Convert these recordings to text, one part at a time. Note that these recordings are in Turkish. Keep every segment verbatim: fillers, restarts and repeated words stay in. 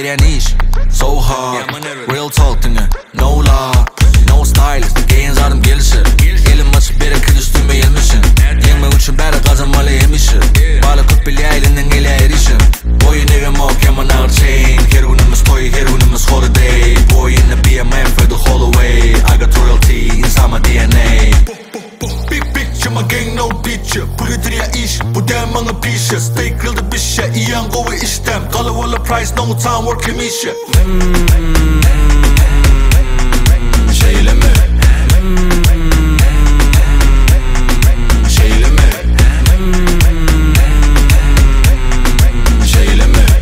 veriyen iş so hard. Real talk dinle, no lie, no stylist, gain zardım gelişir. Elim açıp beri kız üstüme gelmişsin. Yeme üçün beri kazanmalı yemişim. Balı kut bile elinden ele erişim. Boyu nevim ok yaman ağır chain. Her günümüz toy, her günümüz holiday. Boy in the B M F for the whole way. I got royalty inside my D N A. Big picture, my gang no teacher. Pulitria iş, bu dem mga pişe. Stay grilled bir şey, iyan kovu iştem. Kalabalı price, no time working mission. Şeyle mi? Şeyle mi? Şeyle mi?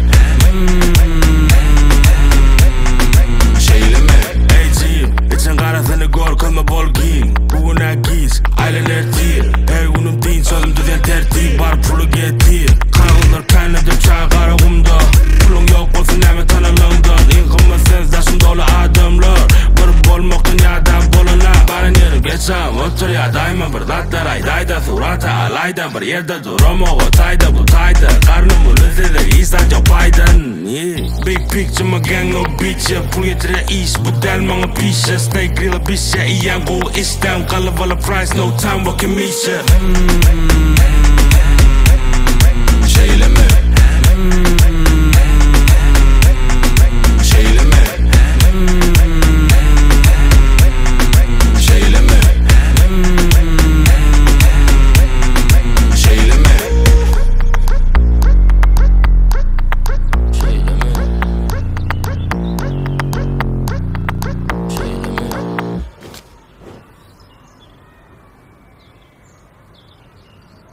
Şeyle mi? Hey G, için karasını gör kılma bol giyin. Bugüne giz, aileler değil. Her günüm din, sözüm düzen tertip. Bar pulu getir. Kanallar kaynadı çay kara kumda. Pulun yok olsun hemen tanalımdan. İnkımı sensdaşım dolu adamlar. Bir bolmoktan yadam bolana. Bana yerim geçem otur ya daima bir datlar aydayda. Surata alayda bir yerde duram o tayda bu tayda. Karnımı lüzede iyisan çok paydan. Big picture my gang no bitch. Pul getire iş bu del mga pişe. Stay grilla bir şey iyan bu işten. Kalabalı price no time walking mission.